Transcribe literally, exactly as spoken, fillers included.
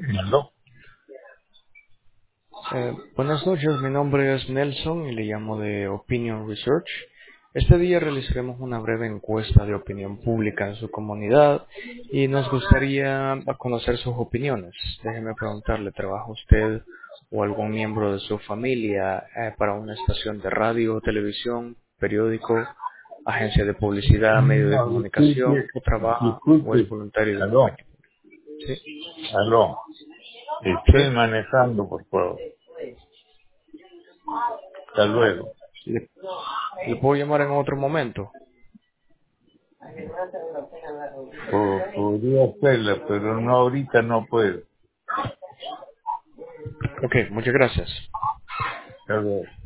¿Aló? Eh, buenas noches, mi nombre es Nelson y le llamo de Opinion Research. Este día realizaremos una breve encuesta de opinión pública en su comunidad y nos gustaría conocer sus opiniones. Déjeme preguntarle, ¿trabaja usted o algún miembro de su familia eh, para una estación de radio, televisión, periódico, agencia de publicidad, medio de No, comunicación disculpe, o trabaja o es disculpe. voluntario de Aló, compañía? ¿Sí? aló. ¿Sí? Estoy manejando, por favor. Hasta luego. ¿Le, le puedo llamar en otro momento? Po- podría hacerla, pero no ahorita no puedo. Ok, muchas gracias. Hasta luego.